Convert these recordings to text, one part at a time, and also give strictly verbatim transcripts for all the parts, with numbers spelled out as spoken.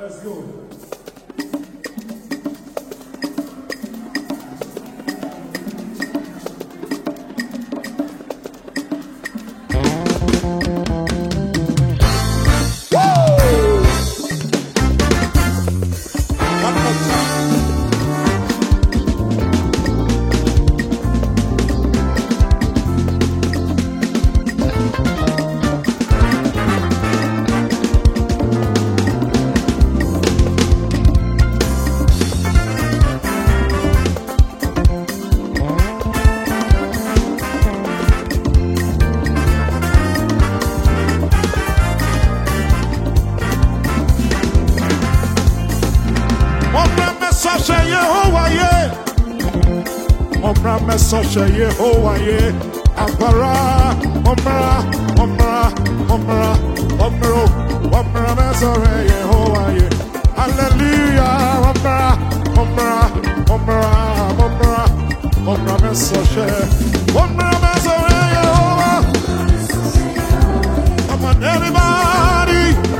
Let's go. Such a Yehovah, yeah, Ampara, Omra, Omra, Omra, Omro, Omra, Mesore, Yehovah, yeah, Hallelujah, Omra, Omra, Omra, Omra, Omra, Mesore, Omra, Mesore, Yehovah. Come on, everybody,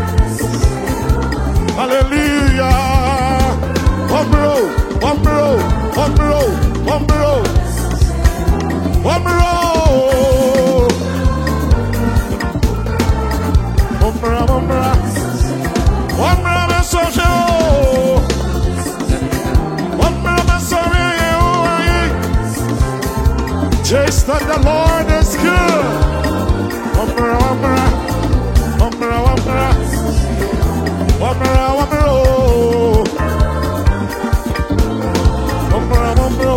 Hallelujah, Omro, Omro, Omro, Omro. Omra, Omra, Omra, Omra, Mesosho, Omra, Mesosho, taste that the Lord is good. Omra, Omra, Omra, Omra, Omra, Omra, Omra, Omra.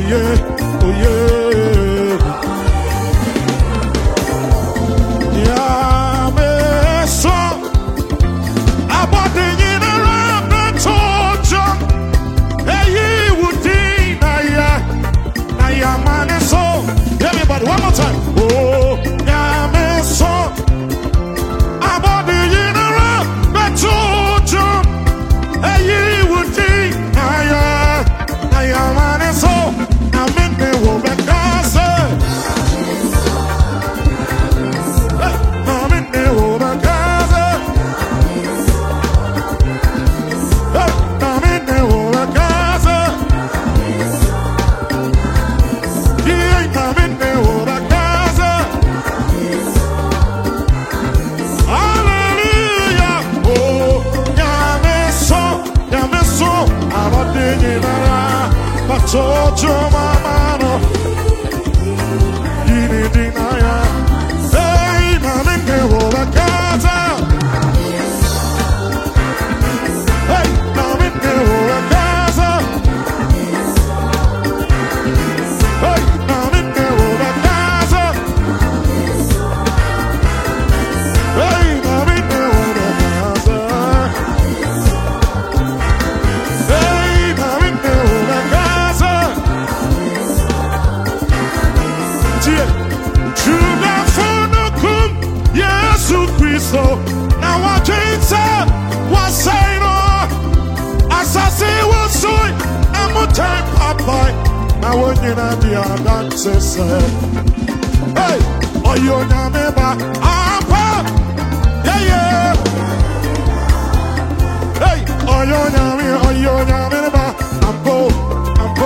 yeah, oh yeah. Yeah, me so about the inner of the torture. Hey, you would think, yeah, yeah, man, so. Everybody, one more time. Oh, yeah, me so about the inner of the torture. Hey, you would think, yeah, yeah, man, so. I'm in the woman, cause I'm in the woman, cause I'm in the woman, cause yeah, I'm in the woman, cause hallelujah. Oh, yeah, me so, yeah, me so. I'm a digging around, but told you, mama, no. Give me dinner. Hey, I'm in the woman, cause hey, I'm in the woman, cause hey, I'm in the woman, cause hey, I'm in the woman, cause hey, I'm in the woman, cause yeah, Judah for no kum, Yesu Christo. Now I can't say what's saying. Assassin was so I'm a time papa. Now when you're not the other say, hey, oh you're not never apa, yeah yeah. Hey, oh you're not me, oh you're not never. I'm go, I'm go.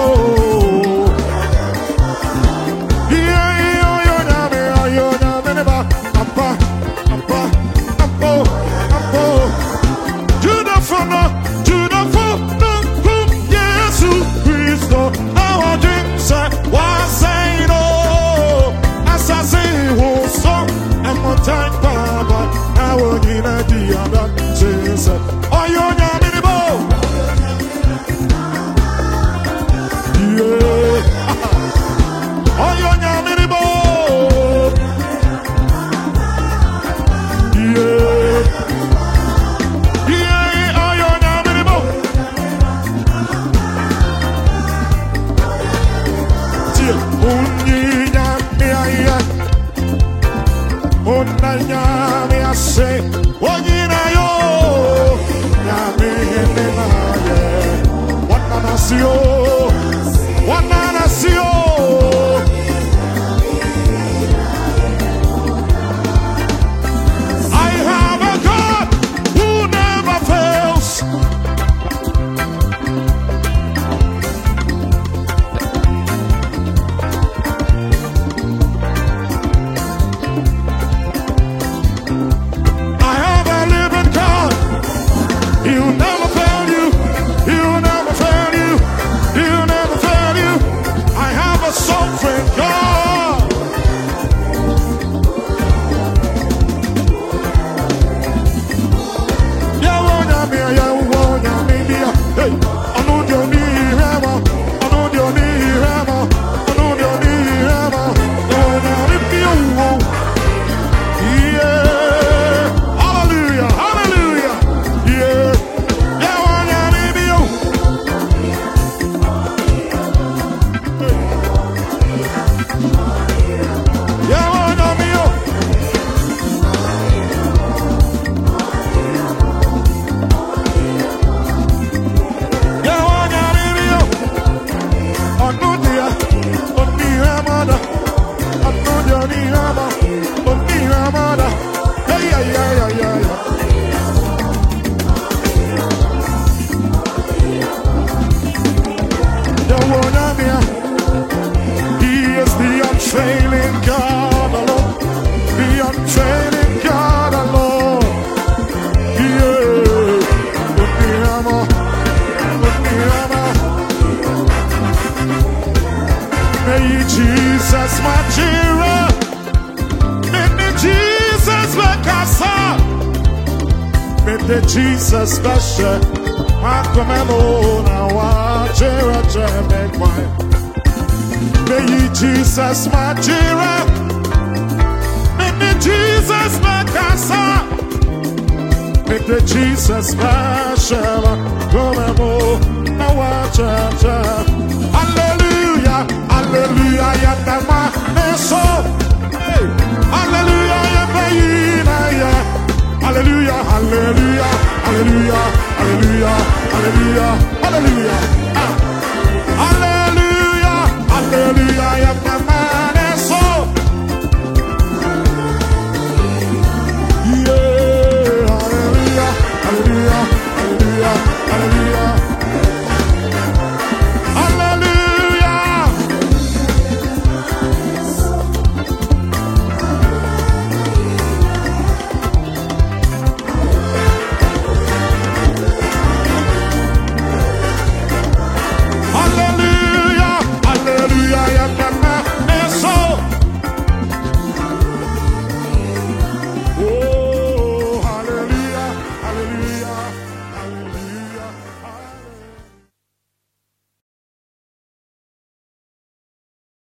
Yeah, yeah, oh you're not me, oh you're not never. I'm go, I'm go, I'm go, I'm go. To the front, to the front. Jesus Christo, now I drink, say, what's saying, oh, as I say, oh, so, I'm a time, Baba, now we're in a dear, Jesus, oh, you're not in the boat, yeah, oh, you're not in the boat, yeah, yeah, oh, you're not in the boat. Unanya me say, Wanyina yo, Yami Hinaye, Wananasio, Wananasio. I have a God who never fails. He'll never fail you. He'll never fail you. He'll never fail you. I have a sovereign God. Yeah, one of me, yeah, one of me, yeah. Hey, I know you need him. I know you need him. I know you need him. Oh, now if you won't, yeah, hallelujah, hallelujah, yeah. He is the unfailing God alone, the unfailing God alone. Yeah, may Jesus my cheerer, may Jesus make us up, may Jesus special. I come alone, I watch it, I make mine. May ye Jesus my Jira. May me Jesus my Casa. May the Jesus my Shema. Go mo na wacha cha. Hallelujah, hallelujah, yatama neso. Hallelujah, yabayina ya. Hallelujah, hallelujah, hallelujah, hallelujah, hallelujah, hallelujah.